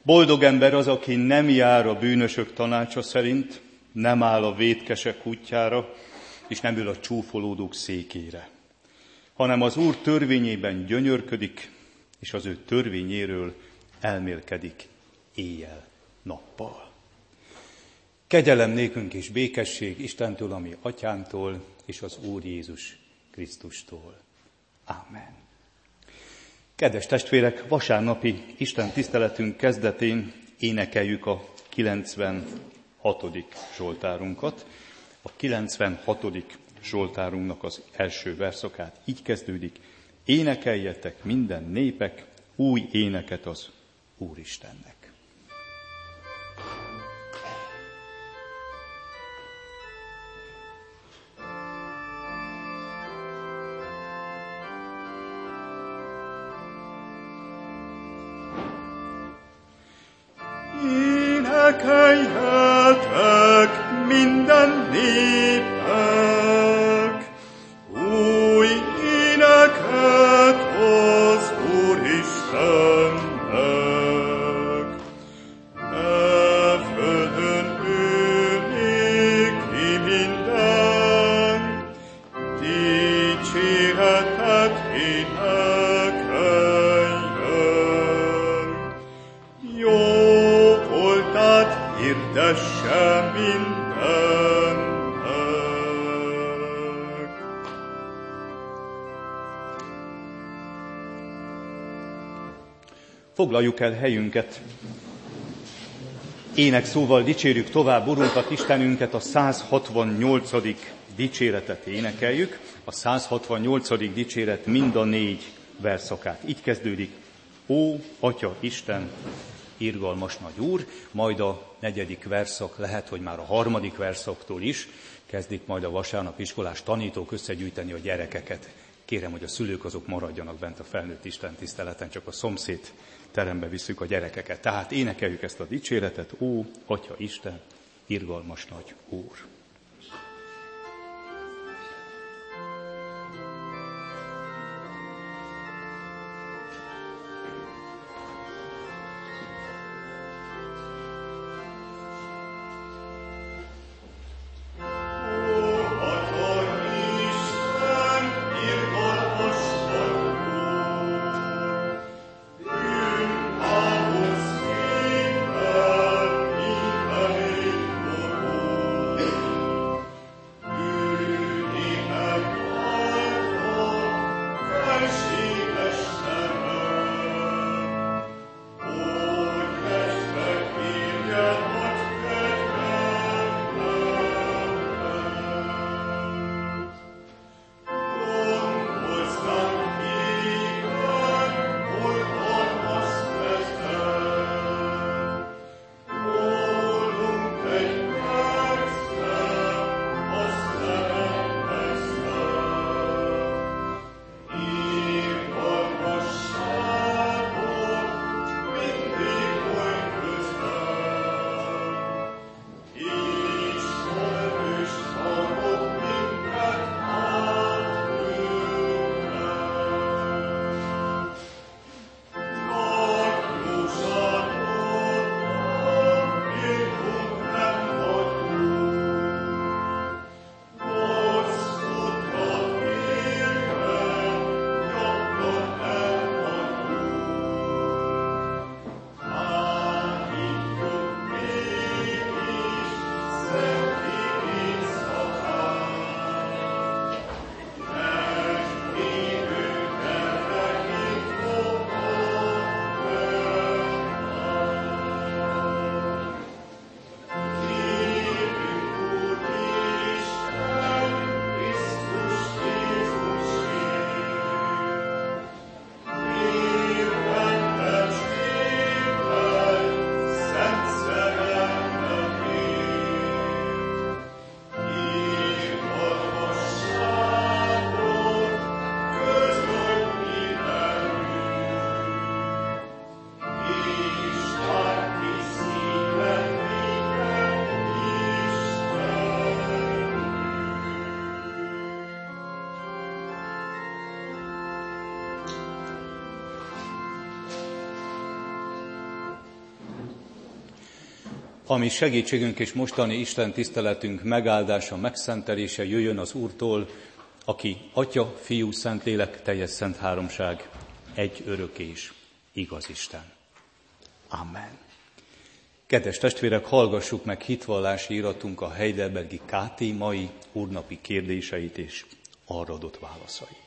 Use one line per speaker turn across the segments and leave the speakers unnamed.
Boldog ember az, aki nem jár a bűnösök tanácsa szerint, nem áll a vétkesek útjára, és nem ül a csúfolódók székére, hanem az Úr törvényében gyönyörködik, és az ő törvényéről elmélkedik éjjel-nappal. Kegyelem nékünk és békesség Istentől, ami Atyánktól, és az Úr Jézus Krisztustól. Ámen. Kedves testvérek, vasárnapi Isten tiszteletünk kezdetén énekeljük a 96. Zsoltárunkat. A 96. Zsoltárunknak az első verszakát így kezdődik: énekeljetek minden népek új éneket az Úristennek.
Énekeljetek minden népek új éneket az Úristennek. Ne földön ülnék ki minden, dicséretet énekeljen. Jó voltát hirdesse mindennek.
Foglaljuk el helyünket. Énekszóval dicsérjük tovább Urunkat, Istenünket, a 168. dicséretet énekeljük. A 168. dicséret mind a 4 verszakát. Így kezdődik: Ó, Atya Isten, irgalmas nagy Úr, majd a 4. verszak, lehet, hogy már a 3. verszaktól is kezdik majd a vasárnap iskolás tanítók összegyűjteni a gyerekeket. Kérem, hogy a szülők azok maradjanak bent a felnőtt Isten tiszteleten, csak a szomszéd terembe visszük a gyerekeket. Tehát énekeljük ezt a dicséretet: Ó, Atya Isten, irgalmas nagy Úr. ami segítségünk és mostani Isten tiszteletünk megáldása, megszentelése jöjjön az Úrtól, aki Atya, Fiú, Szentlélek, teljes szent háromság, egy örök és igaz Isten. Amen. Kedves testvérek, hallgassuk meg hitvallási iratunk a heidelbergi KT mai úrnapi kérdéseit és arra adott válaszait.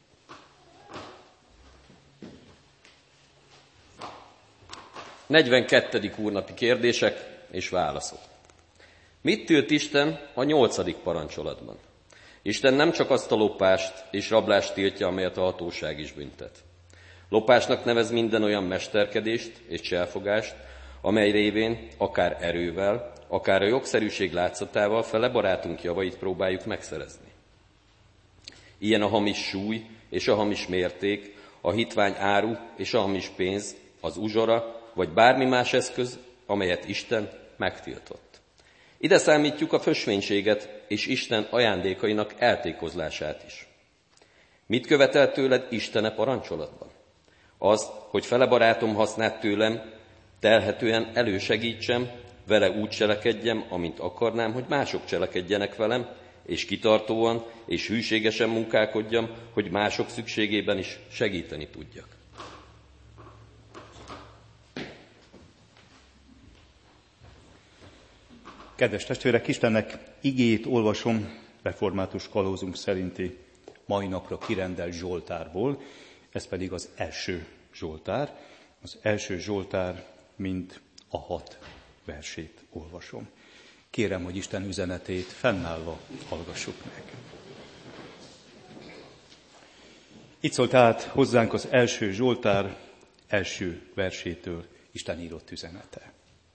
A 42. úrnapi kérdések és válaszok. Mit tilt Isten a 8. parancsolatban? Isten nem csak azt a lopást és rablást tiltja, amelyet a hatóság is büntet. Lopásnak nevez minden olyan mesterkedést és cselfogást, amely révén akár erővel, akár a jogszerűség látszatával fele barátunk javait próbáljuk megszerezni. Ilyen a hamis súly és a hamis mérték, a hitvány áru és a hamis pénz, az uzsora, vagy bármi más eszköz, amelyet Isten megtiltott. Ide számítjuk a fösvénységet és Isten ajándékainak eltékozlását is. Mit követel tőled Isten parancsolatban? Az, hogy fele barátom hasznát tőlem, telhetően elősegítsem, vele úgy cselekedjem, amint akarnám, hogy mások cselekedjenek velem, és kitartóan és hűségesen munkálkodjam, hogy mások szükségében is segíteni tudjak.
Kedves testvérek, Istennek igéjét olvasom református kalózunk szerinti mai napra kirendelt Zsoltárból, ez pedig az első Zsoltár. Az első Zsoltár mind a 6 versét olvasom. Kérem, hogy Isten üzenetét fennállva hallgassuk meg. Itt szólt át hozzánk az első Zsoltár első versétől Isten írott üzenete.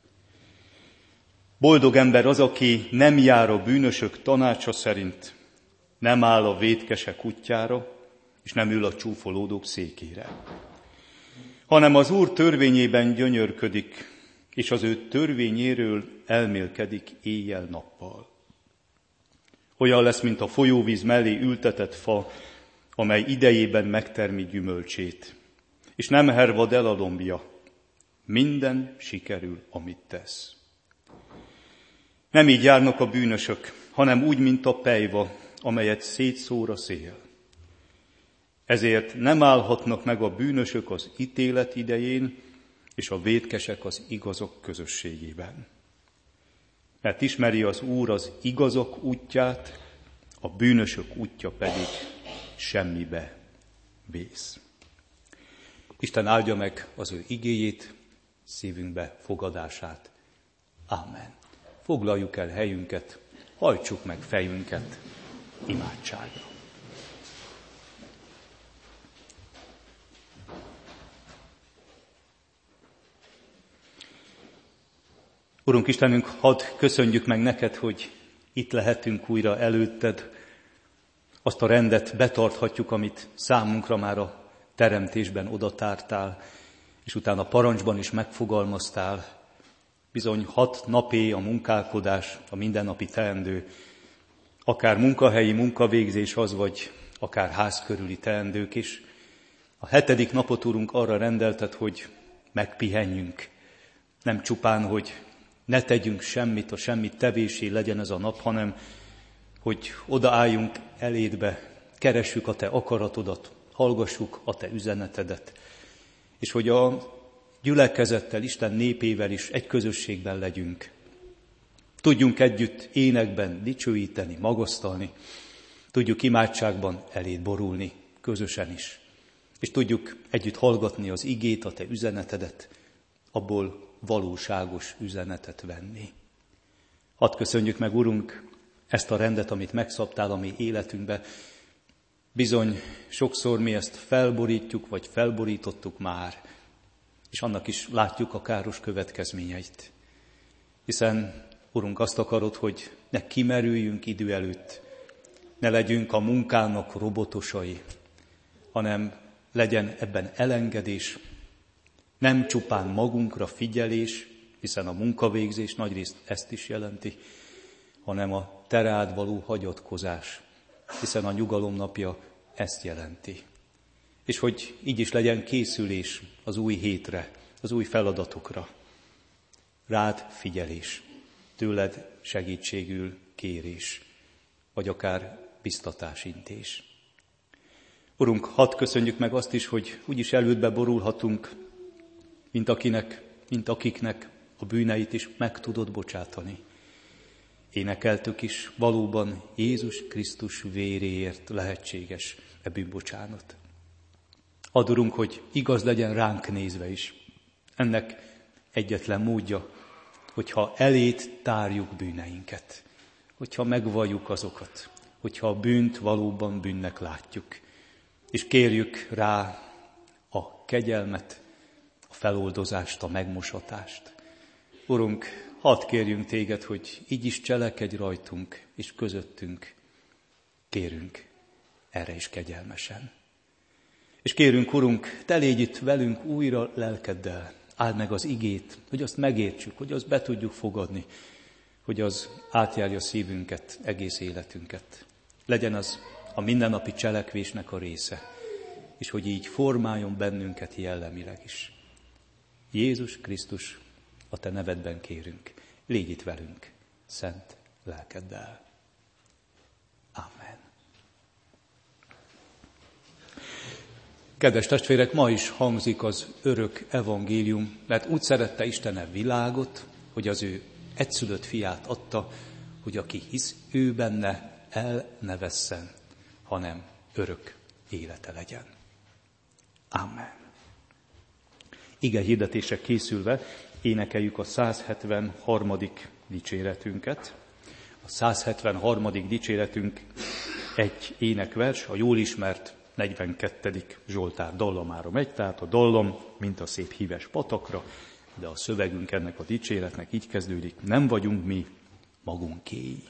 Boldog ember az, aki nem jár a bűnösök tanácsa szerint, nem áll a vétkesek útjára, és nem ül a csúfolódók székére, hanem az Úr törvényében gyönyörködik, és az ő törvényéről elmélkedik éjjel-nappal. Olyan lesz, mint a folyóvíz mellé ültetett fa, amely idejében megtermi gyümölcsét, és nem hervad el a lombja. Minden sikerül, amit tesz. Nem így járnak a bűnösök, hanem úgy, mint a pelyva, amelyet szétszór a szél. Ezért nem állhatnak meg a bűnösök az ítélet idején, és a vétkesek az igazok közösségében. Mert ismeri az Úr az igazok útját, a bűnösök útja pedig semmibe vész. Isten áldja meg az ő igéjét, szívünkbe fogadását. Amen. Foglaljuk el helyünket, hajtsuk meg fejünket imádságra. Urunk Istenünk, hadd köszönjük meg neked, hogy itt lehetünk újra előtted. Azt a rendet betarthatjuk, amit számunkra már a teremtésben odatártál, és utána parancsban is megfogalmaztál. Bizony 6 napé a munkálkodás, a mindennapi teendő, akár munkahelyi munkavégzés az, vagy akár ház körüli teendők is. A 7. napot, Urunk, arra rendelted, hogy megpihenjünk. Nem csupán, hogy ne tegyünk semmit, a semmi tevésé legyen ez a nap, hanem hogy odaálljunk elédbe, keressük a te akaratodat, hallgassuk a te üzenetedet, és hogy a gyülekezettel, Isten népével is egy közösségben legyünk. Tudjunk együtt énekben dicsőíteni, magasztalni, tudjuk imádságban eléd borulni, közösen is. És tudjuk együtt hallgatni az igét, a te üzenetedet, abból valóságos üzenetet venni. Hadd köszönjük meg, Urunk, ezt a rendet, amit megszabtál a mi életünkbe. Bizony, sokszor mi ezt felborítjuk, vagy felborítottuk már, és annak is látjuk a káros következményeit. Hiszen, Urunk, azt akarod, hogy ne kimerüljünk idő előtt, ne legyünk a munkának robotosai, hanem legyen ebben elengedés, nem csupán magunkra figyelés, hiszen a munkavégzés nagyrészt ezt is jelenti, hanem a te rád való hagyatkozás, hiszen a nyugalom napja ezt jelenti. És hogy így is legyen készülés az új hétre, az új feladatokra. rád figyelés, tőled segítségül kérés, vagy akár biztatásintés. Urunk, hadd köszönjük meg azt is, hogy úgyis elődbe borulhatunk, mint akiknek a bűneit is meg tudod bocsátani. Énekeltük is, valóban Jézus Krisztus véréért lehetséges e bűnbocsánat. Add, Urunk, hogy igaz legyen ránk nézve is. Ennek egyetlen módja, hogyha elét tárjuk bűneinket, hogyha megvalljuk azokat, hogyha a bűnt valóban bűnnek látjuk, és kérjük rá a kegyelmet, a feloldozást, a megmosatást. Urunk, hadd kérjünk téged, hogy így is cselekedj rajtunk és közöttünk. Kérünk erre is kegyelmesen. És kérünk, Urunk, te légy itt velünk újra lelkeddel, áld meg az igét, hogy azt megértsük, hogy azt be tudjuk fogadni, hogy az átjárja szívünket, egész életünket. Legyen az a mindennapi cselekvésnek a része, és hogy így formáljon bennünket jellemileg is. Jézus Krisztus, a te nevedben kérünk, légy itt velünk, szent lelkeddel. Amen. Kedves testvérek, ma is hangzik az örök evangélium, mert úgy szerette Isten a világot, hogy az ő egyszülött fiát adta, hogy aki hisz ő benne, el ne vesszen, hanem örök élete legyen. Amen. Ige hirdetések készülve énekeljük a 173. dicséretünket. A 173. dicséretünk egy énekvers, a jól ismert 42. Zsoltár dallamára megy, tehát a dallam, mint a szép híves patakra, de a szövegünk ennek a dicséretnek így kezdődik: nem vagyunk mi magunkéi.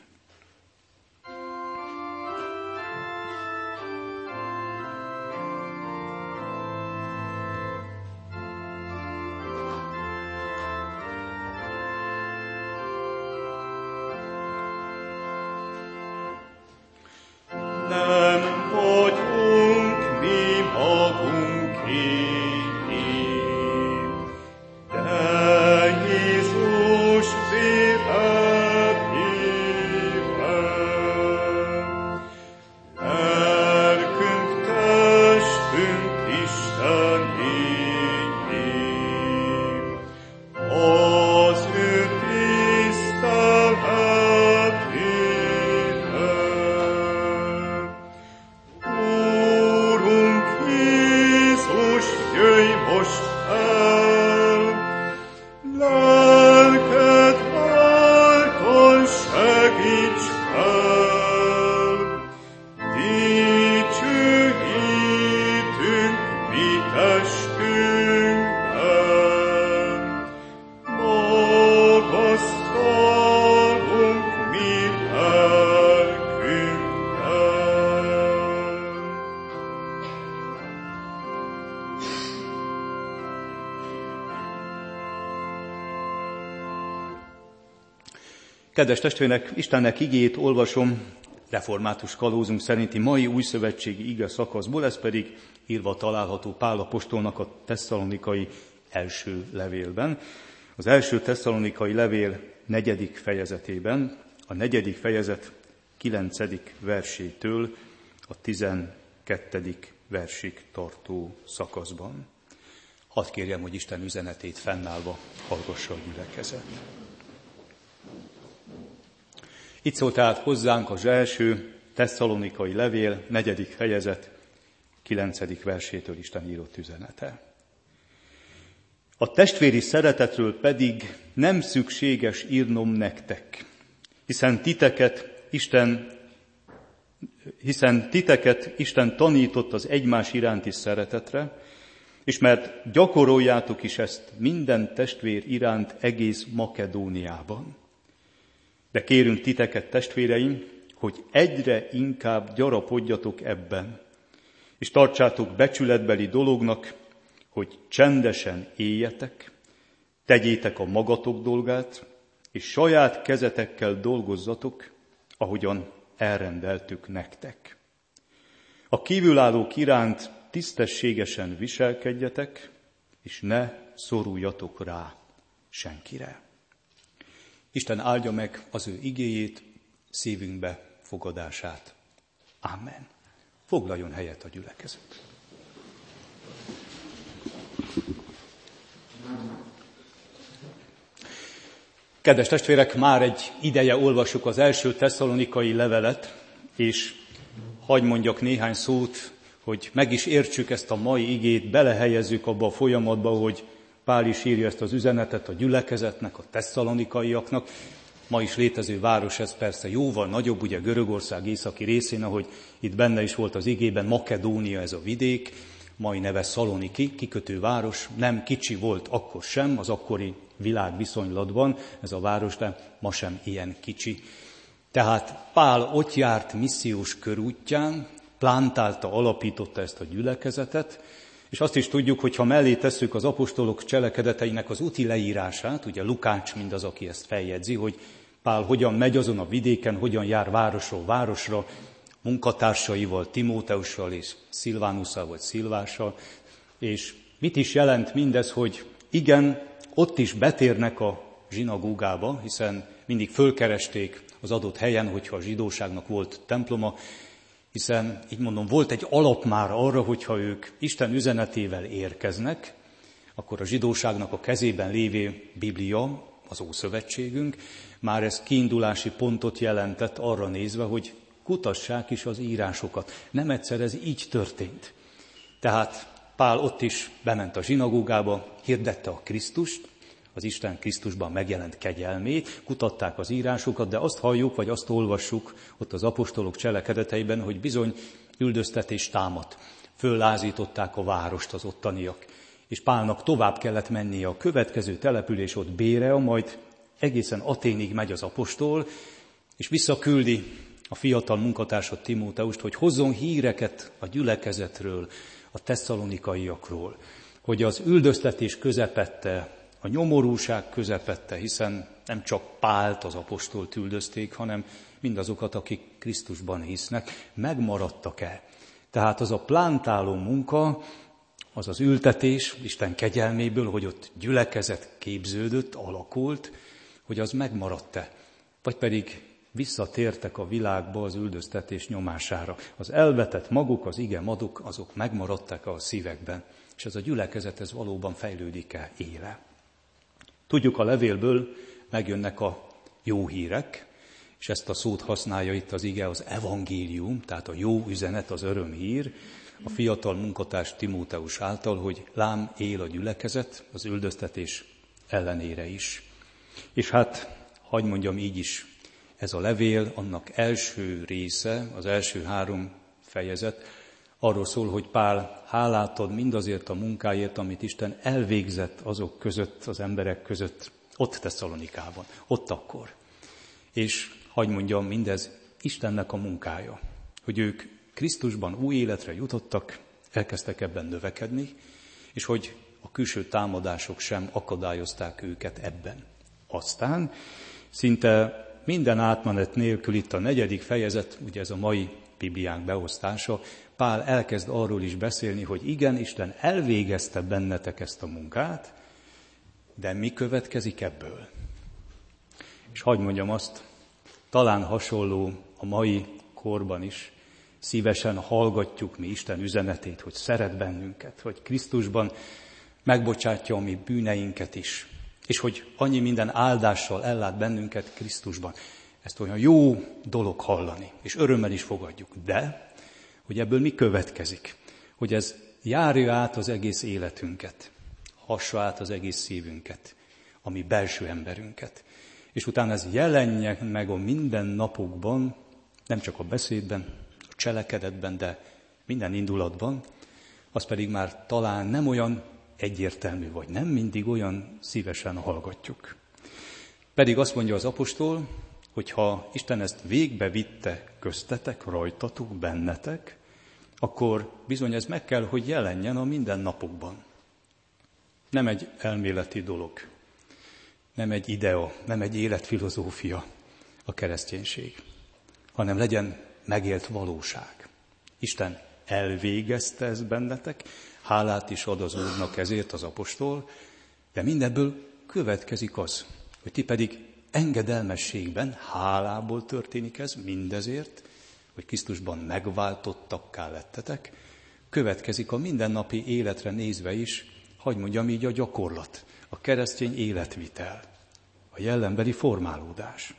Kedves testvérek, Istennek igéjét olvasom református kalózunk szerinti mai újszövetségi ige szakaszból, ez pedig írva található Pál apostolnak a tesszalonikai első levélben. Az első tesszalonikai levél 4. fejezetében, a 4. fejezet 9. versétől a 12. versig tartó szakaszban. Hadd kérjem, hogy Isten üzenetét fennállva hallgassa a gyülekezet. Itt szól tehát hozzánk az első tesszalonikai levél, 4. fejezet, 9. versétől Isten írott üzenete. A testvéri szeretetről pedig nem szükséges írnom nektek, hiszen titeket Isten tanított az egymás iránti szeretetre, és mert gyakoroljátok is ezt minden testvér iránt egész Makedóniában. De kérünk titeket, testvéreim, hogy egyre inkább gyarapodjatok ebben, és tartsátok becsületbeli dolognak, hogy csendesen éljetek, tegyétek a magatok dolgát, és saját kezetekkel dolgozzatok, ahogyan elrendeltük nektek. A kívülállók iránt tisztességesen viselkedjetek, és ne szoruljatok rá senkire. Isten áldja meg az ő igéjét, szívünkbe fogadását. Amen. Foglaljon helyet a gyülekezet. Kedves testvérek, már egy ideje olvassuk az első tesszalonikai levelet, és hadd mondjak néhány szót, hogy meg is értsük ezt a mai igét, belehelyezzük abba a folyamatba, hogy Pál is írja ezt az üzenetet a gyülekezetnek, a tesszalonikaiaknak. Ma is létező város, ez persze jóval nagyobb, ugye Görögország északi részén, ahogy itt benne is volt az igében, Makedónia ez a vidék, mai neve Szaloniki, kikötőváros, nem kicsi volt akkor sem, az akkori világviszonylatban ez a város, de ma sem ilyen kicsi. Tehát Pál ott járt missziós körútján, plántálta, alapította ezt a gyülekezetet, és azt is tudjuk, hogy ha mellé tesszük az apostolok cselekedeteinek az úti leírását, ugye Lukács mindaz, aki ezt feljegyzi, hogy Pál hogyan megy azon a vidéken, hogyan jár városról városra, munkatársaival, Timóteussal és Szilvánusszal vagy Szilvással, és mit is jelent mindez, hogy igen, ott is betérnek a zsinagógába, hiszen mindig fölkeresték az adott helyen, hogyha a zsidóságnak volt temploma, hiszen, így mondom, volt egy alap már arra, hogyha ők Isten üzenetével érkeznek, akkor a zsidóságnak a kezében lévő Biblia, az Ószövetségünk, már ez kiindulási pontot jelentett arra nézve, hogy kutassák is az írásokat. Nem egyszer ez így történt. Tehát Pál ott is bement a zsinagógába, hirdette a Krisztust, az Isten Krisztusban megjelent kegyelmét, kutatták az írásokat, de azt halljuk, vagy azt olvassuk ott az apostolok cselekedeteiben, hogy bizony üldöztetés támadt. Föllázították a várost az ottaniak, és Pálnak tovább kellett mennie a következő település, ott Bérea, majd egészen Aténig megy az apostol, és visszaküldi a fiatal munkatársat Timóteust, hogy hozzon híreket a gyülekezetről, a tesszalonikaiakról, hogy az üldöztetés közepette, a nyomorúság közepette, hiszen nem csak Pált, az apostolt üldözték, hanem mindazokat, akik Krisztusban hisznek, megmaradtak-e. Tehát az a plántáló munka, az az ültetés Isten kegyelméből, hogy ott gyülekezet képződött, alakult, hogy az megmaradt-e. Vagy pedig visszatértek a világba az üldöztetés nyomására. Az elvetett maguk, az ige maguk, azok megmaradtak a szívekben. És ez a gyülekezet, ez valóban fejlődik-e, éle. Tudjuk, a levélből megjönnek a jó hírek, és ezt a szót használja itt az ige, az evangélium, tehát a jó üzenet, az örömhír, a fiatal munkatárs Timóteus által, hogy lám él a gyülekezet, az üldöztetés ellenére is. És hát, hadd mondjam így is, ez a levél, annak első része, az első 3 fejezet, arról szól, hogy Pál hálát ad mindazért a munkáért, amit Isten elvégzett azok között, az emberek között, ott Tesszalonikában, ott akkor. És hadd mondjam, mindez Istennek a munkája, hogy ők Krisztusban új életre jutottak, elkezdtek ebben növekedni, és hogy a külső támadások sem akadályozták őket ebben. Aztán szinte minden átmenet nélkül itt a 4. fejezet, ugye ez a mai Bibliánk beosztása, Pál elkezd arról is beszélni, hogy igen, Isten elvégezte bennetek ezt a munkát, de mi következik ebből? És hadd mondjam azt, talán hasonló a mai korban is, szívesen hallgatjuk mi Isten üzenetét, hogy szeret bennünket, hogy Krisztusban megbocsátja a mi bűneinket is, és hogy annyi minden áldással ellát bennünket Krisztusban. Ezt olyan jó dolog hallani, és örömmel is fogadjuk. De, hogy ebből mi következik? Hogy ez járja át az egész életünket, hassa át az egész szívünket, a mi belső emberünket. És utána ez jelenjen meg a mindennapokban, nem csak a beszédben, a cselekedetben, de minden indulatban, az pedig már talán nem olyan egyértelmű, vagy nem mindig olyan szívesen hallgatjuk. Pedig azt mondja az apostol, hogy ha Isten ezt végbe vitte köztetek, rajtatok, bennetek, akkor bizony ez meg kell, hogy jelenjen a mindennapokban. Nem egy elméleti dolog, nem egy idea, nem egy életfilozófia a kereszténység, hanem legyen megélt valóság. Isten elvégezte ezt bennetek, hálát is ad az Úrnak ezért az apostol, de mindebből következik az, hogy ti pedig engedelmességben, hálából történik ez mindezért, hogy Krisztusban megváltottakká lettetek, következik a mindennapi életre nézve is, hadd mondjam így, a gyakorlat, a keresztény életvitel, a jellembeli formálódás.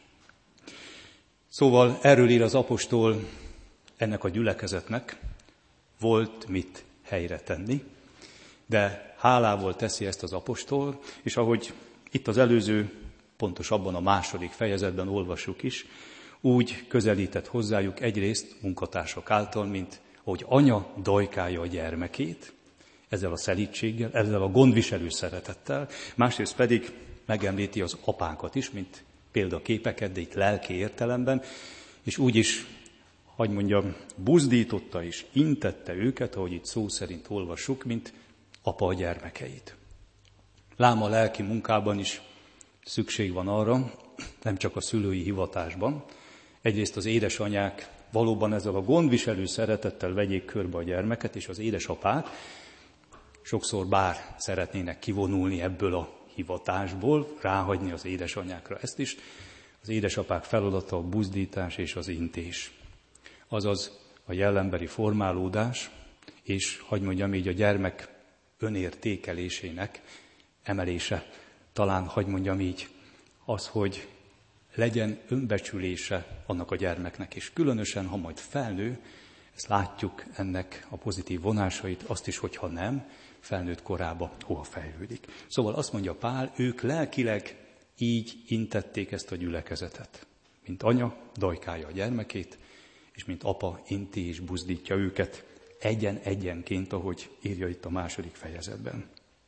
Szóval erről ír az apostol, ennek a gyülekezetnek volt mit helyre tenni, de hálával teszi ezt az apostol, és ahogy itt az előző, pontosabban a második fejezetben olvassuk is, úgy közelített hozzájuk egyrészt munkatársak által, mint ahogy anya dajkálja a gyermekét, ezzel a szelídséggel, ezzel a gondviselő szeretettel, másrészt pedig megemlíti az apákat is, mint példaképeket, de itt lelki értelemben, és úgy is, hogy mondjam, buzdította és intette őket, ahogy itt szó szerint olvassuk, mint apa a gyermekeit. Lám a lelki munkában is szükség van arra, nem csak a szülői hivatásban. Egyrészt az édesanyák valóban ezzel a gondviselő szeretettel vegyék körbe a gyermeket, és az édesapák sokszor bár szeretnének kivonulni ebből a hivatásból, ráhagyni az édesanyákra ezt is. Az édesapák feladata a buzdítás és az intés. Azaz a jellembeli formálódás, és hadd mondjam így, a gyermek önértékelésének emelése. Talán hadd mondjam így, az, hogy legyen önbecsülése annak a gyermeknek, és különösen, ha majd felnő, ezt látjuk ennek a pozitív vonásait, azt is, hogyha nem, felnőtt korába hova fejlődik. Szóval azt mondja Pál, ők lelkileg így intették ezt a gyülekezetet. Mint anya dajkálja a gyermekét, és mint apa inti és buzdítja őket egyen-egyenként, ahogy írja itt a második fejezetben.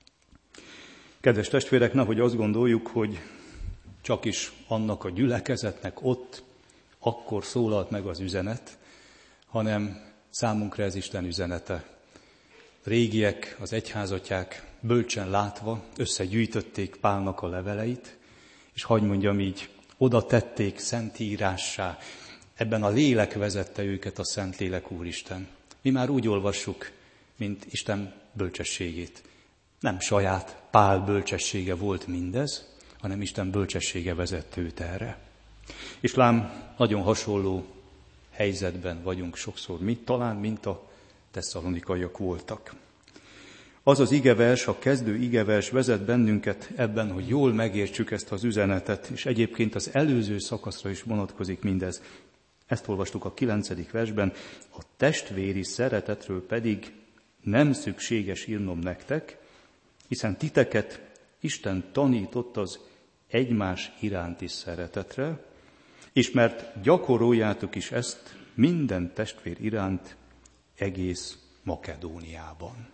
Kedves testvérek, nehogy azt gondoljuk, hogy csak is annak a gyülekezetnek ott akkor szólalt meg az üzenet, hanem számunkra ez Isten üzenete. Régiek, az egyházatják bölcsen látva összegyűjtötték Pálnak a leveleit, és hadd mondjam így, oda tették szentírássá, ebben a lélek vezette őket a Szentlélek Úristen. Mi már úgy olvassuk, mint Isten bölcsességét. Nem saját Pál bölcsessége volt mindez, hanem Isten bölcsessége vezette őt erre. És lám, nagyon hasonló helyzetben vagyunk sokszor mi, talán, mint a tesszalonikaiak voltak. Az az igevers, a kezdő igevers vezet bennünket ebben, hogy jól megértsük ezt az üzenetet, és egyébként az előző szakaszra is vonatkozik mindez. Ezt olvastuk a 9. versben, a testvéri szeretetről pedig nem szükséges írnom nektek, hiszen titeket Isten tanított az egymás iránti szeretetre, és mert gyakoroljátok is ezt minden testvér iránt egész Makedóniában.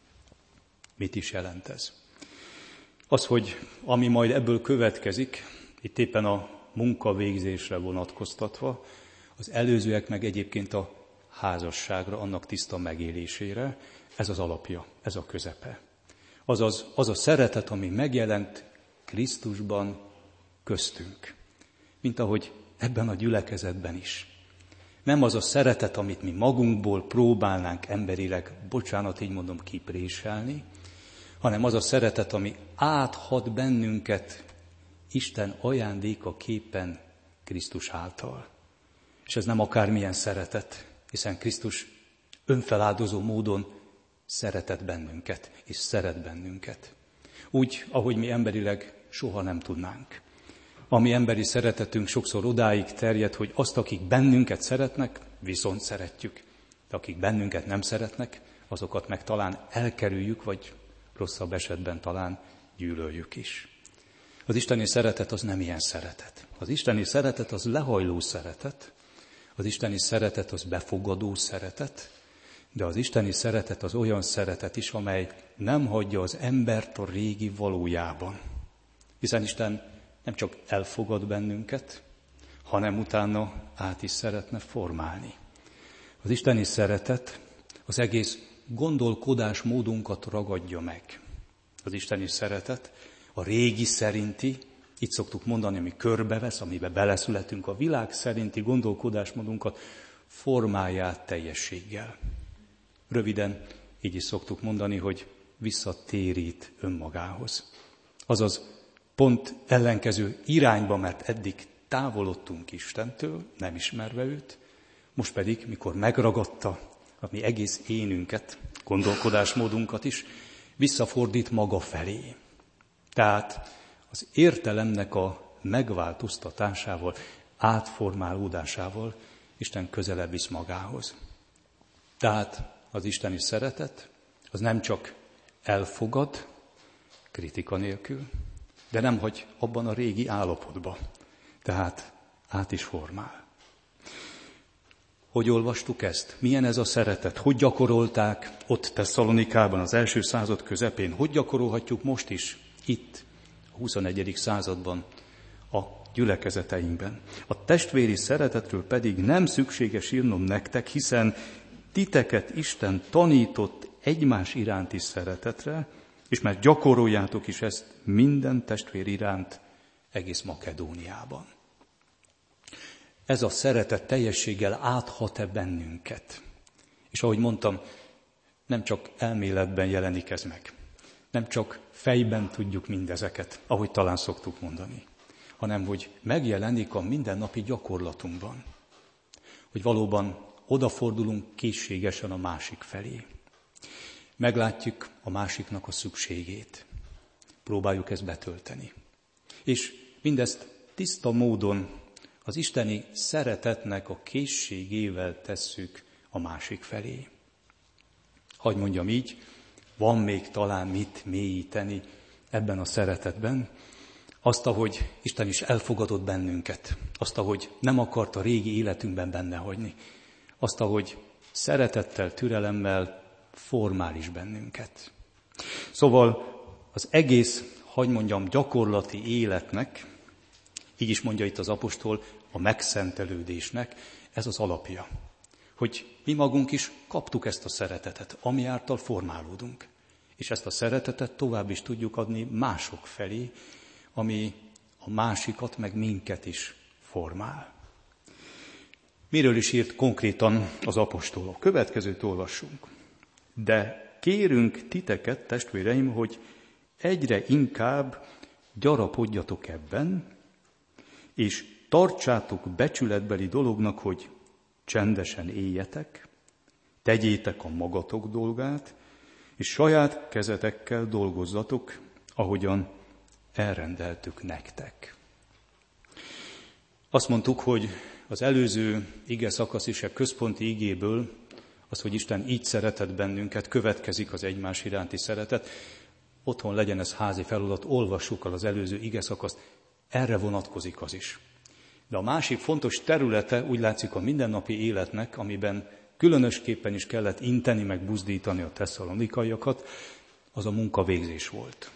Mit is jelent ez? Az, hogy ami majd ebből következik, itt éppen a munkavégzésre vonatkoztatva, az előzőek meg egyébként a házasságra, annak tiszta megélésére, ez az alapja, ez a közepe. Azaz az a szeretet, ami megjelent Krisztusban köztünk, mint ahogy ebben a gyülekezetben is. Nem az a szeretet, amit mi magunkból próbálnánk emberileg, bocsánat, így mondom, kipréselni, hanem az a szeretet, ami áthat bennünket Isten ajándékaképpen Krisztus által. És ez nem akármilyen szeretet, hiszen Krisztus önfeláldozó módon szeretett bennünket, és szeret bennünket. Úgy, ahogy mi emberileg soha nem tudnánk. A mi emberi szeretetünk sokszor odáig terjed, hogy azt, akik bennünket szeretnek, viszont szeretjük. De akik bennünket nem szeretnek, azokat meg talán elkerüljük, vagy rosszabb esetben talán gyűlöljük is. Az isteni szeretet az nem ilyen szeretet. Az isteni szeretet az lehajló szeretet, az isteni szeretet az befogadó szeretet, de az isteni szeretet az olyan szeretet is, amely nem hagyja az embert a régi valójában. Hiszen Isten nem csak elfogad bennünket, hanem utána át is szeretne formálni. Az isteni szeretet az egész gondolkodásmódunkat ragadja meg. Az isteni szeretet a régi szerinti, itt szoktuk mondani, ami körbevesz, amiben beleszületünk, a világ szerinti gondolkodásmódunkat formálja át teljességgel. Röviden így is szoktuk mondani, hogy visszatérít önmagához. Azaz pont ellenkező irányba, mert eddig távolodtunk Istentől, nem ismerve őt, most pedig, mikor megragadta a mi egész énünket, gondolkodásmódunkat is, visszafordít maga felé. Tehát az értelemnek a megváltoztatásával, átformálódásával Isten közelebb visz magához. Tehát az isteni szeretet az nem csak elfogad, kritika nélkül, de nem hagy abban a régi állapotba. Tehát át is formál. Hogy olvastuk ezt? Milyen ez a szeretet? Hogy gyakorolták ott Tesszalonikában, az első század közepén? Hogy gyakorolhatjuk most is, itt, a 21. században, a gyülekezeteinkben? A testvéri szeretetről pedig nem szükséges írnom nektek, hiszen titeket Isten tanított egymás iránti szeretetre, és mert gyakoroljátok is ezt minden testvér iránt egész Makedóniában. Ez a szeretet teljességgel áthat-e bennünket? És ahogy mondtam, nem csak elméletben jelenik ez meg. Nem csak fejben tudjuk mindezeket, ahogy talán szoktuk mondani, hanem hogy megjelenik a mindennapi gyakorlatunkban. Hogy valóban odafordulunk készségesen a másik felé. Meglátjuk a másiknak a szükségét. Próbáljuk ezt betölteni. És mindezt tiszta módon az isteni szeretetnek a készségével tesszük a másik felé. Hadd mondjam így, van még talán mit mélyíteni ebben a szeretetben, azt, ahogy Isten is elfogadott bennünket, azt, ahogy nem akart a régi életünkben benne hagyni, azt, ahogy szeretettel, türelemmel formál is bennünket. Szóval az egész, hadd mondjam, gyakorlati életnek, így is mondja itt az apostol, a megszentelődésnek, ez az alapja. Hogy mi magunk is kaptuk ezt a szeretetet, ami által formálódunk. És ezt a szeretetet tovább is tudjuk adni mások felé, ami a másikat, meg minket is formál. Miről is írt konkrétan az apostol? A következőt olvassunk. De kérünk titeket, testvéreim, hogy egyre inkább gyarapodjatok ebben, és tartsátok becsületbeli dolognak, hogy csendesen éljetek, tegyétek a magatok dolgát, és saját kezetekkel dolgozzatok, ahogyan elrendeltük nektek. Azt mondtuk, hogy az előző ige szakasz is a központi igéből, az, hogy Isten így szeretett bennünket, következik az egymás iránti szeretet. Otthon legyen ez házi feladat, olvassuk el az előző ige szakaszt, erre vonatkozik az is. De a másik fontos területe úgy látszik a mindennapi életnek, amiben különösképpen is kellett inteni, meg buzdítani a tesszalonikaiakat, az a munkavégzés volt.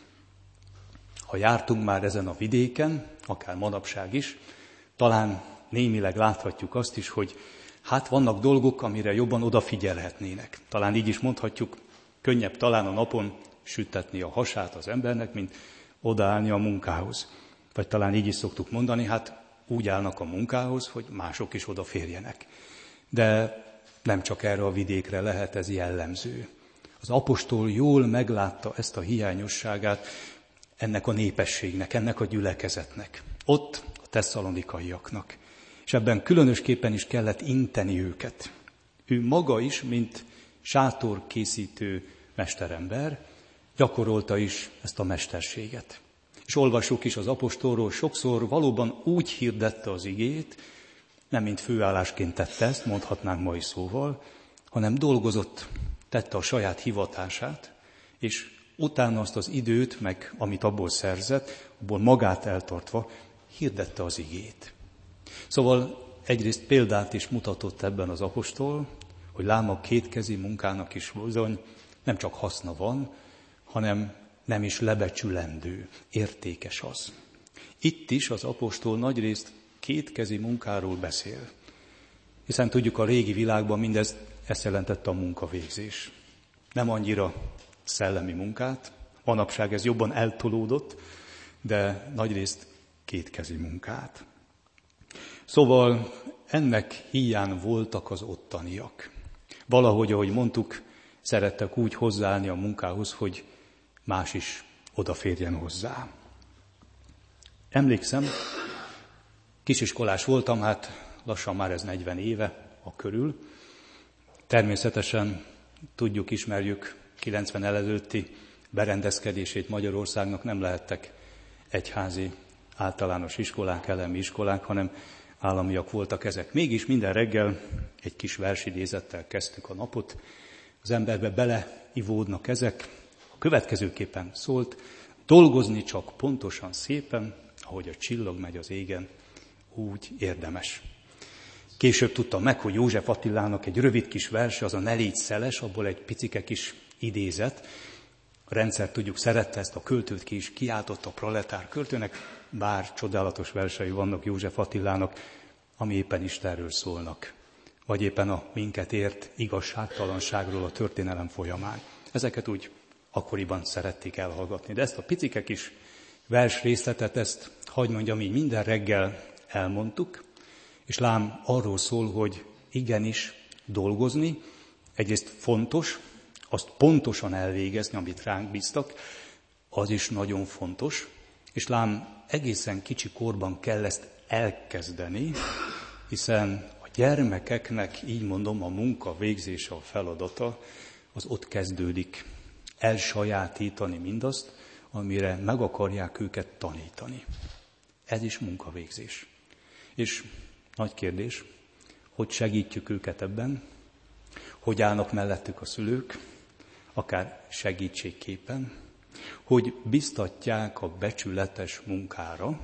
Ha jártunk már ezen a vidéken, akár manapság is, talán némileg láthatjuk azt is, hogy hát vannak dolgok, amire jobban odafigyelhetnének. Talán így is mondhatjuk, könnyebb talán a napon sütetni a hasát az embernek, mint odaállni a munkához. Vagy talán így is szoktuk mondani, hát úgy állnak a munkához, hogy mások is odaférjenek. De nem csak erre a vidékre lehet ez jellemző. Az apostol jól meglátta ezt a hiányosságát ennek a népességnek, ennek a gyülekezetnek. Ott a tesszalonikaiaknak. És ebben különösképpen is kellett inteni őket. Ő maga is, mint sátorkészítő mesterember, gyakorolta is ezt a mesterséget. És olvassuk is az apostolról, sokszor valóban úgy hirdette az igét, nem mint főállásként tette ezt, mondhatnánk mai szóval, hanem dolgozott, tette a saját hivatását, és utána azt az időt, meg amit abból szerzett, abból magát eltartva, hirdette az igét. Szóval egyrészt példát is mutatott ebben az apostol, hogy lám a kétkezi munkának is bizony nem csak haszna van, hanem nem is lebecsülendő, értékes az. Itt is az apostol nagyrészt kétkezi munkáról beszél. Hiszen tudjuk, a régi világban mindez ezt jelentette a munkavégzés. Nem annyira szellemi munkát, manapság ez jobban eltolódott, de nagyrészt kétkezi munkát. Szóval ennek híján voltak az ottaniak. Valahogy, ahogy mondtuk, szerettek úgy hozzáállni a munkához, hogy más is odaférjen hozzá. Emlékszem, kisiskolás voltam, hát lassan már ez 40 éve a körül. Természetesen tudjuk, ismerjük 90 előtti berendezkedését Magyarországnak, nem lehettek egyházi általános iskolák, elemi iskolák, hanem államiak voltak ezek. Mégis minden reggel egy kis versidézettel kezdtük a napot, az emberbe beleivódnak ezek. A következőképpen szólt: dolgozni csak pontosan, szépen, ahogy a csillag megy az égen, úgy érdemes. Később tudtam meg, hogy József Attilának egy rövid kis verse, az a Ne légy szeles, abból egy picike kis idézet. A rendszer, tudjuk, szerette ezt a költőt, ki is kiáltott a proletár költőnek, bár csodálatos versei vannak József Attilának, ami éppen Istenről szólnak, vagy éppen a minket ért igazságtalanságról a történelem folyamán. Ezeket úgy akkoriban szerették elhallgatni. De ezt a picike kis vers részletet, ezt hadd mondjam így, minden reggel elmondtuk, és lám arról szól, hogy igenis dolgozni, egyrészt fontos, azt pontosan elvégezni, amit ránk bíztak, az is nagyon fontos, és lám egészen kicsi korban kell ezt elkezdeni, hiszen a gyermekeknek, így mondom, a munka végzése, a feladata, az ott kezdődik. Elsajátítani mindazt, amire meg akarják őket tanítani. Ez is munkavégzés. És nagy kérdés, hogy segítjük őket ebben, hogy állnak mellettük a szülők, akár segítségképpen, hogy biztatják a becsületes munkára,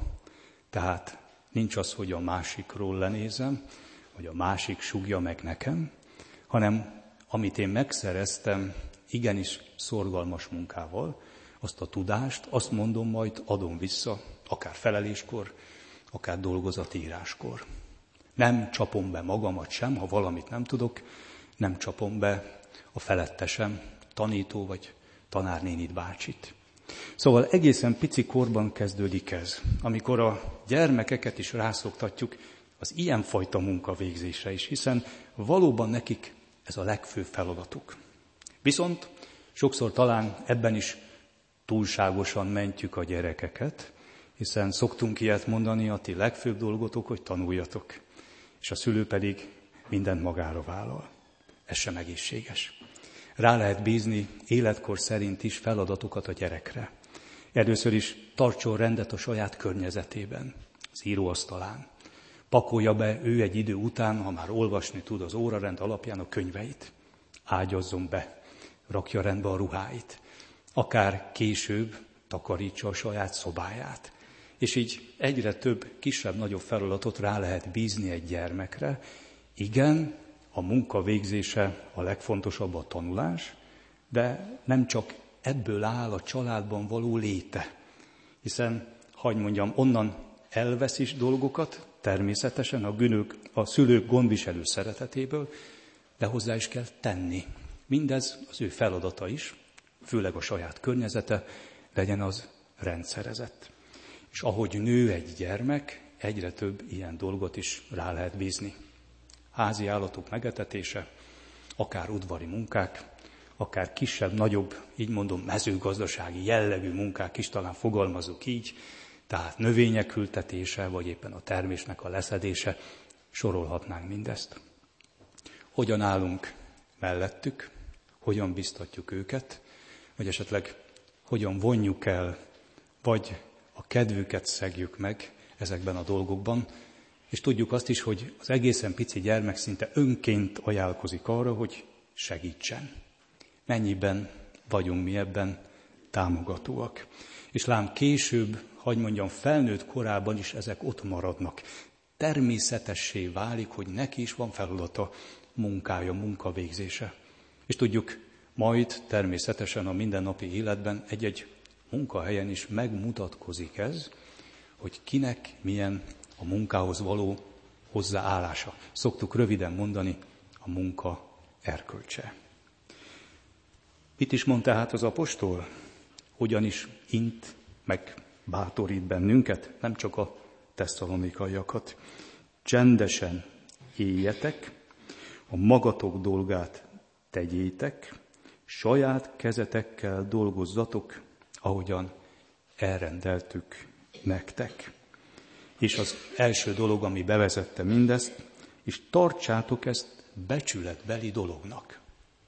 tehát nincs az, hogy a másikról lenézem, vagy a másik sugja meg nekem, hanem amit én megszereztem, igenis szorgalmas munkával, azt a tudást, azt mondom, majd adom vissza, akár feleléskor, akár dolgozatíráskor. Nem csapom be magamat sem, ha valamit nem tudok, nem csapom be a felettesem, tanító vagy tanárnénit, bácsit. Szóval egészen pici korban kezdődik ez, amikor a gyermekeket is rászoktatjuk az ilyenfajta munkavégzésre is, hiszen valóban nekik ez a legfőbb feladatuk. Viszont sokszor talán ebben is túlságosan mentjük a gyerekeket, hiszen szoktunk ilyet mondani, a ti legfőbb dolgotok, hogy tanuljatok, és a szülő pedig mindent magára vállal. Ez sem egészséges. Rá lehet bízni életkor szerint is feladatokat a gyerekre. Először is tartson rendet a saját környezetében, az íróasztalán. Pakolja be ő egy idő után, ha már olvasni tud az órarend alapján, a könyveit. Ágyazzon be, rakja rendbe a ruháit. Akár később takarítsa a saját szobáját. És így egyre több kisebb-nagyobb feladatot rá lehet bízni egy gyermekre. Igen, a munka végzése a legfontosabb, a tanulás, de nem csak ebből áll a családban való léte. Hiszen, hadd mondjam, onnan elvesz is dolgokat, természetesen a szülők gondviselő szeretetéből, de hozzá is kell tenni. Mindez az ő feladata is, főleg a saját környezete, legyen az rendszerezett. És ahogy nő egy gyermek, egyre több ilyen dolgot is rá lehet bízni. Házi állatok megetetése, akár udvari munkák, akár kisebb-nagyobb, így mondom, mezőgazdasági jellegű munkák is, talán fogalmazok így, tehát növények ültetése, vagy éppen a termésnek a leszedése, sorolhatnánk mindezt. Hogyan állunk mellettük, hogyan biztatjuk őket, vagy esetleg hogyan vonjuk el, vagy a kedvüket szegjük meg ezekben a dolgokban, és tudjuk azt is, hogy az egészen pici gyermek szinte önként ajánlkozik arra, hogy segítsen. Mennyiben vagyunk mi ebben támogatóak. És lám később, hadd mondjam, felnőtt korában is ezek ott maradnak. Természetessé válik, hogy neki is van feladata, munkája, munkavégzése. És tudjuk, majd természetesen a mindennapi életben egy-egy munkahelyen is megmutatkozik ez, hogy kinek milyen a munkához való hozzáállása. Szoktuk röviden mondani, a munka erkölcse. Mit is mond tehát az apostol? Hogyan is int, meg bátorít bennünket, nem csak a tesszalonikaiakat. Csendesen éljetek, a magatok dolgát tegyétek, saját kezetekkel dolgozzatok, ahogyan elrendeltük nektek. és az első dolog, ami bevezette mindezt, és tartsátok ezt becsületbeli dolognak.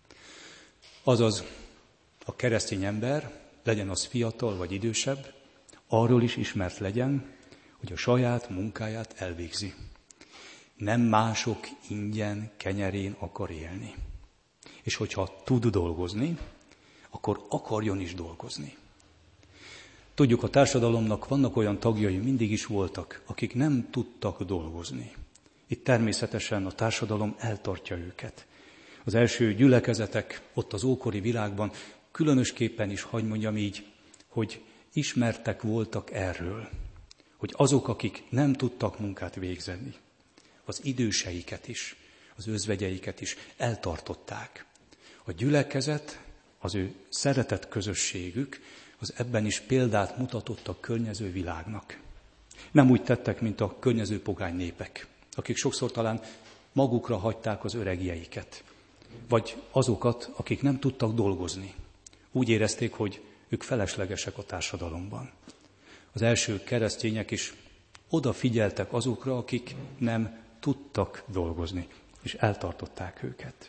Azaz a keresztény ember, legyen az fiatal vagy idősebb, arról is ismert legyen, hogy a saját munkáját elvégzi. Nem mások ingyen kenyerén akar élni. És hogyha tud dolgozni, akkor akarjon is dolgozni. Tudjuk, a társadalomnak vannak olyan tagjai, mindig is voltak, akik nem tudtak dolgozni. Itt természetesen a társadalom eltartja őket. Az első gyülekezetek ott az ókori világban különösképpen is, hadd mondjam így, hogy ismertek voltak erről, hogy azok, akik nem tudtak munkát végzni, az időseiket is, az özvegyeiket is eltartották. A gyülekezet, az ő szeretett közösségük, az ebben is példát mutatott a környező világnak. Nem úgy tettek, mint a környező pogány népek, akik sokszor talán magukra hagyták az öregjeiket, vagy azokat, akik nem tudtak dolgozni. Úgy érezték, hogy ők feleslegesek a társadalomban. Az első keresztények is odafigyeltek azokra, akik nem tudtak dolgozni, és eltartották őket.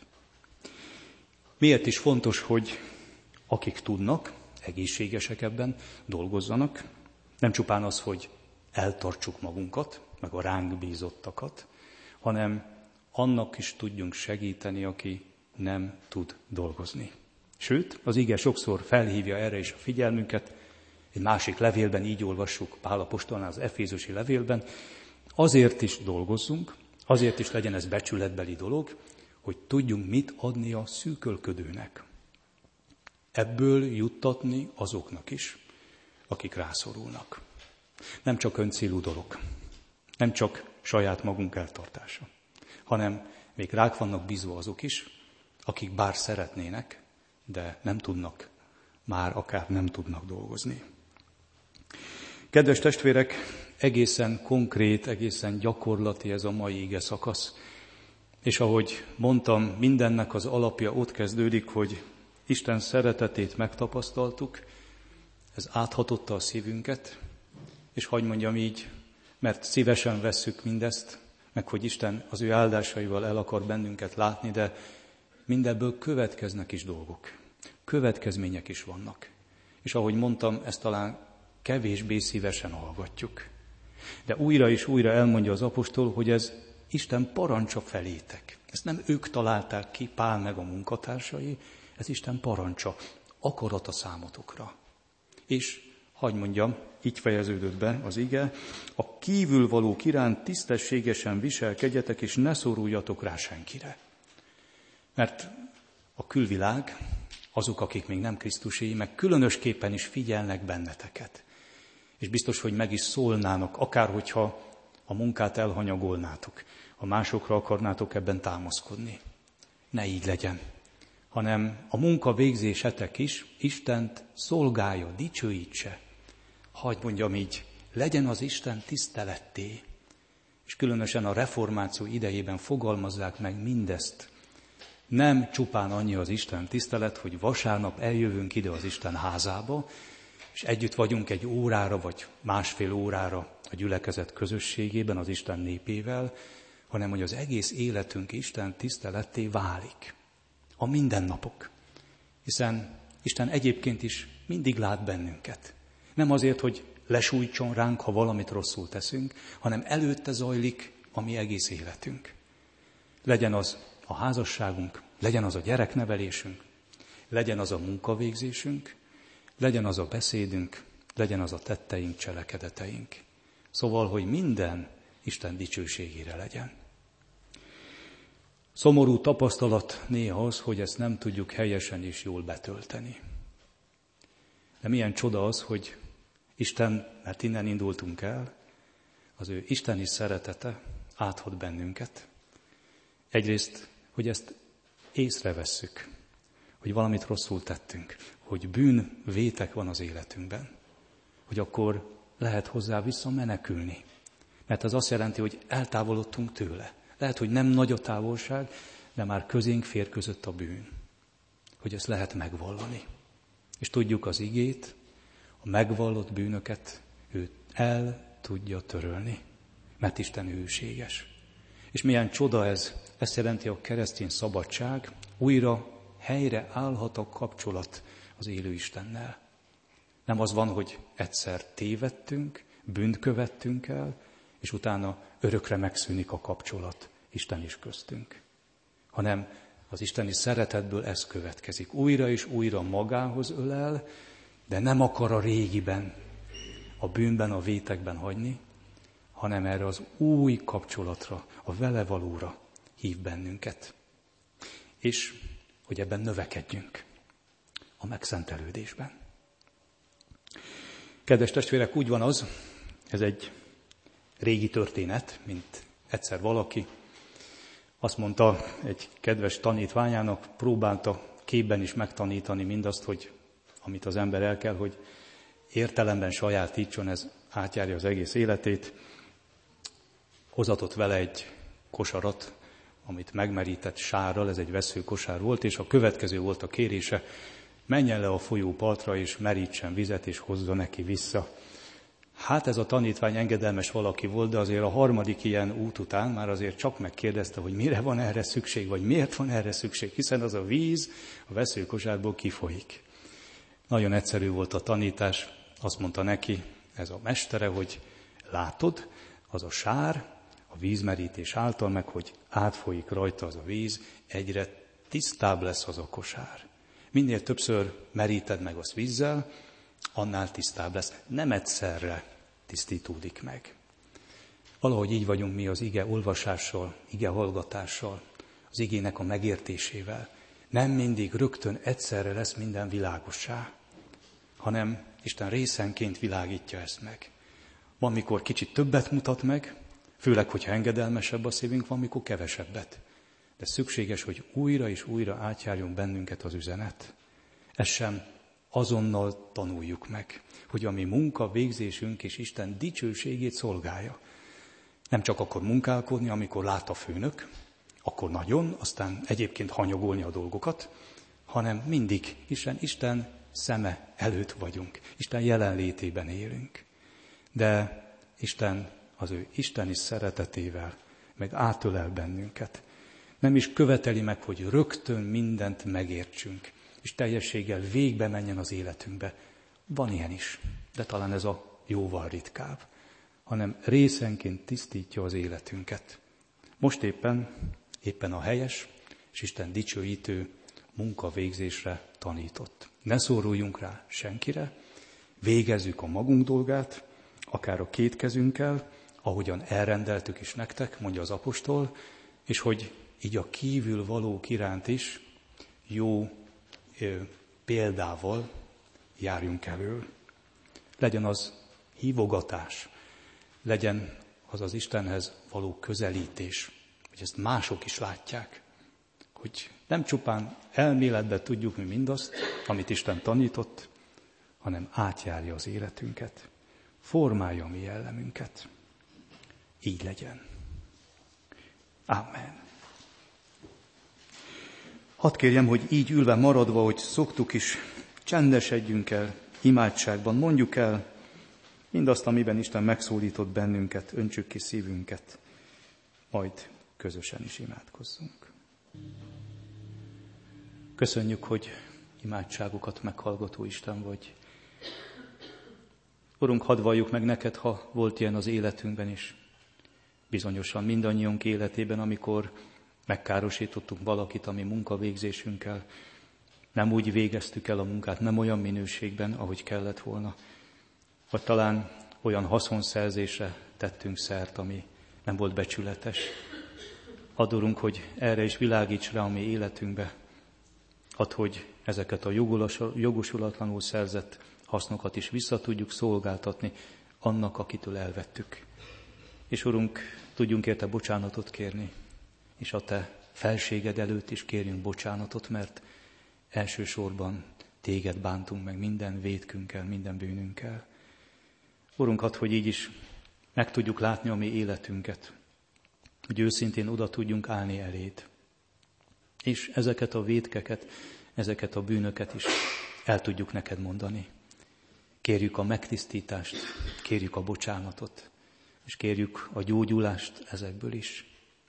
Miért is fontos, hogy akik tudnak, egészségesek ebben, dolgozzanak? Nem csupán az, hogy eltartsuk magunkat, meg a ránk bízottakat, hanem annak is tudjunk segíteni, aki nem tud dolgozni. Sőt, az ige sokszor felhívja erre is a figyelmünket, egy másik levélben így olvassuk, Pál apostolnál az efézusi levélben, azért is dolgozzunk, azért is legyen ez becsületbeli dolog, hogy tudjunk mit adni a szűkölködőnek. Ebből juttatni azoknak is, akik rászorulnak. Nem csak öncélú dolog, nem csak saját magunk eltartása, hanem még rák vannak bízva azok is, akik bár szeretnének, de nem tudnak, már akár nem tudnak dolgozni. Kedves testvérek, egészen konkrét, egészen gyakorlati ez a mai ige szakasz. És ahogy mondtam, mindennek az alapja ott kezdődik, hogy Isten szeretetét megtapasztaltuk, ez áthatotta a szívünket, és hadd mondjam így, mert szívesen vesszük mindezt, meg hogy Isten az ő áldásaival el akar bennünket látni, de mindebből következnek is dolgok, következmények is vannak. És ahogy mondtam, ezt talán kevésbé szívesen hallgatjuk. De újra és újra elmondja az apostol, hogy ez Isten parancsa felétek. Ezt nem ők találták ki, Pál meg a munkatársai, ez Isten parancsa, akarata számotokra. És hadd mondjam, így fejeződött be az ige, a kívülvalók iránt tisztességesen viselkedjetek, és ne szoruljatok rá senkire. Mert a külvilág, azok, akik még nem Krisztusé, meg különösképpen is figyelnek benneteket. És biztos, hogy meg is szólnának, akár hogyha a munkát elhanyagolnátok, ha másokra akarnátok ebben támaszkodni. Ne így legyen, hanem a munka végzésetek is Istent szolgálja, dicsőítse. Hadd mondjam így, legyen az Isten tiszteletté. És különösen a reformáció idejében fogalmazzák meg mindezt. Nem csupán annyi az Isten tisztelet, hogy vasárnap eljövünk ide az Isten házába, és együtt vagyunk egy órára vagy másfél órára a gyülekezet közösségében, az Isten népével, hanem hogy az egész életünk Isten tiszteletté válik. A mindennapok. Hiszen Isten egyébként is mindig lát bennünket. Nem azért, hogy lesújtson ránk, ha valamit rosszul teszünk, hanem előtte zajlik a mi egész életünk. Legyen az a házasságunk, legyen az a gyereknevelésünk, legyen az a munkavégzésünk, legyen az a beszédünk, legyen az a tetteink, cselekedeteink. Szóval, hogy minden Isten dicsőségére legyen. Szomorú tapasztalat néha az, hogy ezt nem tudjuk helyesen és jól betölteni. De milyen csoda az, hogy Isten, mert innen indultunk el, az ő isteni szeretete áthat bennünket. Egyrészt, hogy ezt észrevesszük, hogy valamit rosszul tettünk, hogy bűnvétek van az életünkben, hogy akkor lehet hozzá visszamenekülni. Mert az azt jelenti, hogy eltávolodtunk tőle. Lehet, hogy nem nagy a távolság, de már közénk férközött a bűn. Hogy ezt lehet megvallani. És tudjuk az igét, a megvallott bűnöket ő el tudja törölni. mert Isten hűséges. És milyen csoda ez, ezt jelenti a keresztény szabadság, újra helyre állhat a kapcsolat az élő Istennel. Nem az van, hogy egyszer tévedtünk, bűnt követtünk el, és utána örökre megszűnik a kapcsolat Isten is köztünk. Hanem az isteni szeretetből ez következik. Újra és újra magához ölel, de nem akar a régiben, a bűnben, a vétekben hagyni, hanem erre az új kapcsolatra, a vele valóra hív bennünket. És hogy ebben növekedjünk, a megszentelődésben. Kedves testvérek, úgy van az, ez egy régi történet, mint egyszer valaki azt mondta egy kedves tanítványának, próbálta képben is megtanítani mindazt, hogy amit az ember el kell, hogy értelemben sajátítson, ez átjárja az egész életét. Hozatott vele egy kosarat, amit megmerített sárral, ez egy vesszőkosár volt, és a következő volt a kérése, menjen le a folyópartra, és merítsen vizet, és hozza neki vissza. Hát ez a tanítvány engedelmes valaki volt, de azért a harmadik ilyen út után már azért csak megkérdezte, hogy mire van erre szükség, vagy miért van erre szükség, hiszen az a víz a vesszőkosárból kifolyik. Nagyon egyszerű volt a tanítás, azt mondta neki ez a mestere, hogy látod, az a sár, a vízmerítés által meg, hogy átfolyik rajta az a víz, egyre tisztább lesz az a kosár. Minél többször meríted meg azt vízzel, annál tisztább lesz. Nem egyszerre tisztítódik meg. Valahogy így vagyunk mi az ige olvasással, ige hallgatással, az igének a megértésével. Nem mindig rögtön egyszerre lesz minden világossá, hanem Isten részenként világítja ezt meg. Van, mikor kicsit többet mutat meg, főleg, hogyha engedelmesebb a szívünk, van, mikor kevesebbet. De szükséges, hogy újra és újra átjárjon bennünket az üzenet. Ez sem azonnal tanuljuk meg, hogy a mi munka végzésünk és Isten dicsőségét szolgálja. Nem csak akkor munkálkodni, amikor lát a főnök, akkor nagyon, aztán egyébként hanyagolni a dolgokat, hanem mindig Isten szeme előtt vagyunk, Isten jelenlétében élünk. De Isten az ő isteni szeretetével meg átölel bennünket. Nem is követeli meg, hogy rögtön mindent megértsünk, és teljességgel végbe menjen az életünkbe. Van ilyen is, de talán ez a jóval ritkább, hanem részenként tisztítja az életünket. Most éppen a helyes és Isten dicsőítő munkavégzésre tanított. Ne szóruljunk rá senkire, végezzük a magunk dolgát, akár a két kezünkkel, ahogyan elrendeltük is nektek, mondja az apostol, és hogy így a kívül valók iránt is jó példával járjunk elől. Legyen az hívogatás, legyen az az Istenhez való közelítés, hogy ezt mások is látják, hogy nem csupán elméletben tudjuk mi mindazt, amit Isten tanított, hanem átjárja az életünket, formálja a mi jellemünket. Így legyen. Amen. Hadd kérjem, hogy így ülve maradva, hogy szoktuk is, csendesedjünk el imádságban, mondjuk el mindazt, amiben Isten megszólított bennünket, öntsük ki szívünket, majd közösen is imádkozzunk. Köszönjük, hogy imádságokat meghallgató Isten vagy. Urunk, hadd valljuk meg neked, ha volt ilyen az életünkben is. Bizonyosan mindannyiunk életében, amikor megkárosítottunk valakit a mi munkavégzésünkkel, nem úgy végeztük el a munkát, nem olyan minőségben, ahogy kellett volna, vagy talán olyan haszonszerzésre tettünk szert, ami nem volt becsületes. Add, Urunk, hogy erre is világíts rá a mi életünkbe. Add, hogy ezeket a jogosulatlanul szerzett hasznokat is vissza tudjuk szolgáltatni annak, akitől elvettük. És Urunk, tudjunk érte bocsánatot kérni, és a Te felséged előtt is kérjünk bocsánatot, mert elsősorban Téged bántunk meg minden vétkünkkel, minden bűnünkkel. Urunk, add, hogy így is meg tudjuk látni a mi életünket, hogy őszintén oda tudjunk állni eléd. És ezeket a vétkeket, ezeket a bűnöket is el tudjuk neked mondani. Kérjük a megtisztítást, kérjük a bocsánatot, és kérjük a gyógyulást ezekből is.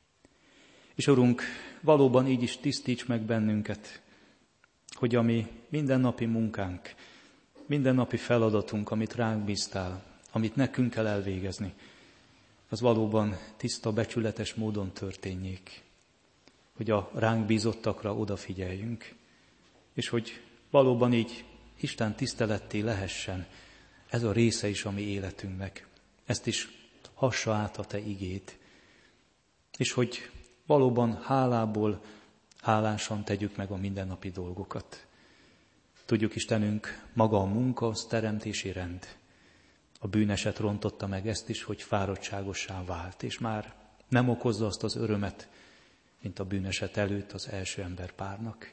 És Urunk, valóban így is tisztíts meg bennünket, hogy a mi mindennapi munkánk, mindennapi feladatunk, amit ránk bíztál, amit nekünk kell elvégezni, az valóban tiszta, becsületes módon történjék. Hogy a ránk bízottakra odafigyeljünk, és hogy valóban így Isten tiszteletté lehessen ez a része is a mi életünknek. Ezt is hassa át a Te igét. És hogy valóban hálából, hálásan tegyük meg a mindennapi dolgokat. Tudjuk, Istenünk, maga a munka, az teremtési rend. A bűneset rontotta meg ezt is, hogy fáradtságossá vált, és már nem okozza azt az örömet, mint a bűneset előtt az első emberpárnak.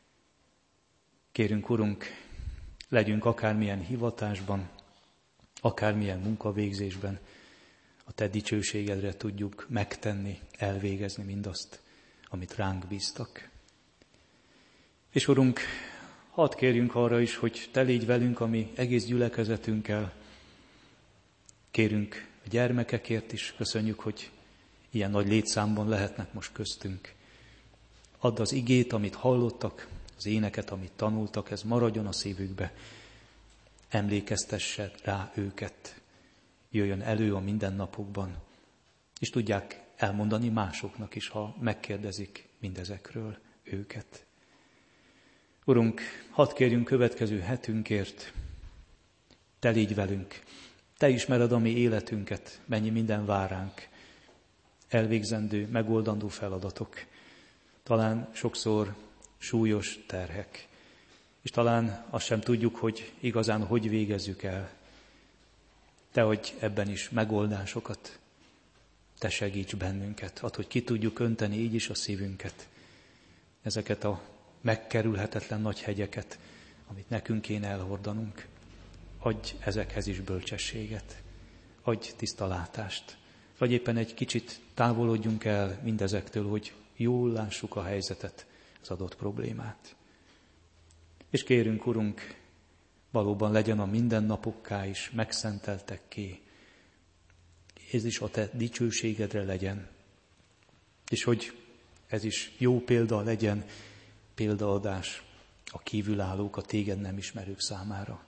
Kérünk, Urunk, legyünk akármilyen hivatásban, akármilyen munkavégzésben, a Te dicsőségedre tudjuk megtenni, elvégezni mindazt, amit ránk bíztak. És Urunk, hadd kérjünk arra is, hogy Te légy velünk a mi egész gyülekezetünkkel. Kérünk a gyermekekért is, köszönjük, hogy ilyen nagy létszámban lehetnek most köztünk. Add az igét, amit hallottak, az éneket, amit tanultak, ez maradjon a szívükbe. Emlékeztesse rá őket, jöjjön elő a mindennapokban, és tudják elmondani másoknak is, ha megkérdezik mindezekről őket. Urunk, hadd kérjünk következő hetünkért, Te légy velünk, Te ismered a mi életünket, mennyi minden vár ránk, elvégzendő, megoldandó feladatok, talán sokszor súlyos terhek, és talán azt sem tudjuk, hogy igazán hogy végezzük el. Te adj ebben is megoldásokat, Te segíts bennünket, add, hogy ki tudjuk önteni így is a szívünket, ezeket a megkerülhetetlen nagy hegyeket, amit nekünk kéne elhordanunk. Adj ezekhez is bölcsességet, adj tiszta látást, vagy éppen egy kicsit távolodjunk el mindezektől, hogy jól lássuk a helyzetet, az adott problémát. És kérünk, Urunk, valóban legyen a mindennapokká is megszenteltekké. Ez is a Te dicsőségedre legyen. És hogy ez is jó példa legyen, példaadás a kívülállók, a Téged nem ismerők számára.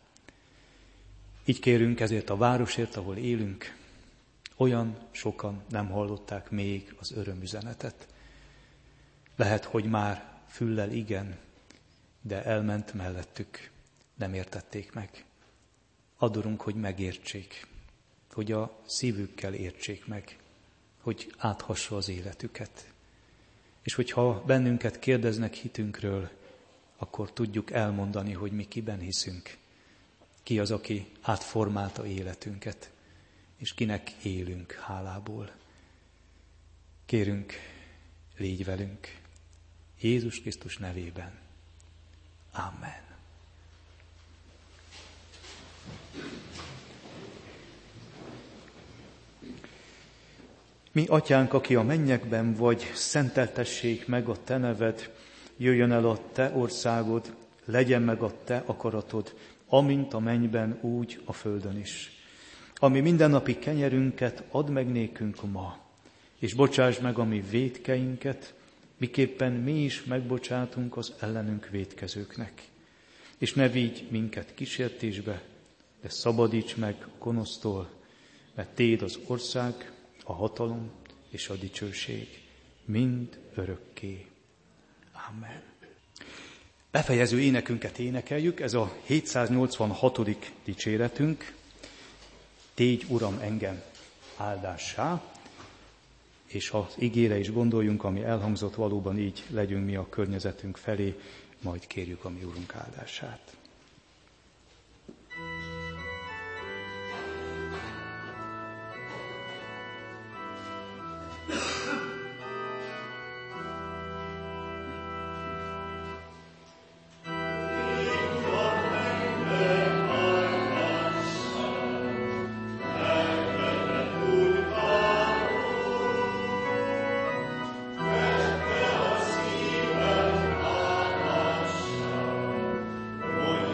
Így kérünk ezért a városért, ahol élünk. Olyan sokan nem hallották még az örömüzenetet. Lehet, hogy már füllel igen, de elment mellettük, nem értették meg. Adorunk, hogy megértsék, hogy a szívükkel értsék meg, hogy áthassa az életüket. És hogyha bennünket kérdeznek hitünkről, akkor tudjuk elmondani, hogy mi kiben hiszünk. Ki az, aki átformálta életünket, és kinek élünk hálából. Kérünk, légy velünk, Jézus Krisztus nevében. Amen. Mi, Atyánk, aki a mennyekben vagy, szenteltessék meg a Te neved, jöjjön el a Te országod, legyen meg a Te akaratod, amint a mennyben, úgy a földön is. Ami mindennapi kenyerünket add meg nékünk ma, és bocsáss meg a mi vétkeinket, miképpen mi is megbocsátunk az ellenünk vétkezőknek. És ne vigy minket kísértésbe, de szabadíts meg a gonosztól, mert Téd az ország, a hatalom és a dicsőség mind örökké. Amen. Befejező énekünket énekeljük, ez a 786. dicséretünk. Tégy, Uram, engem áldássá, és az igére is gondoljunk, ami elhangzott, valóban így legyünk mi a környezetünk felé, majd kérjük a mi Urunk áldását.
Hogy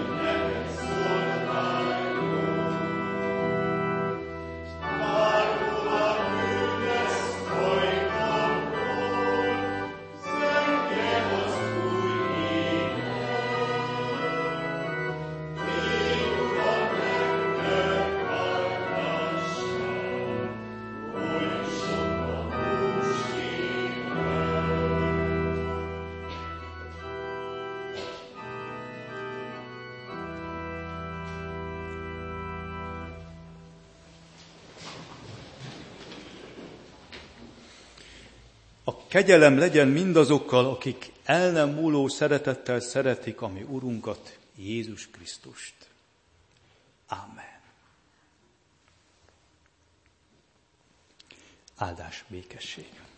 A kegyelem legyen mindazokkal, akik el nem múló szeretettel szeretik a mi Urunkat, Jézus Krisztust. Ámen. Áldás, békesség.